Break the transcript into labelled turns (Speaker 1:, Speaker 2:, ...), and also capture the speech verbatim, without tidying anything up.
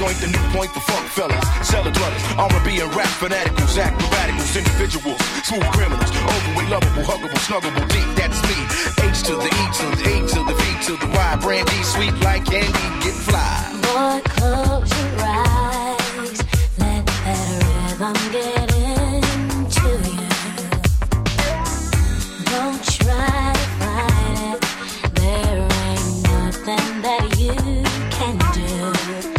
Speaker 1: joint, the new point for funk fellas, cellar dwellers, R and B and rap fanaticals, acrobaticals, individuals, smooth criminals, overweight, lovable, huggable, snuggable, deep, that's me. H to the E to the A to the V to the Y, brandy, sweet like candy, get fly.
Speaker 2: Boy, close your eyes, let that rhythm get into you. Don't try to fight it, there ain't nothing that you can do.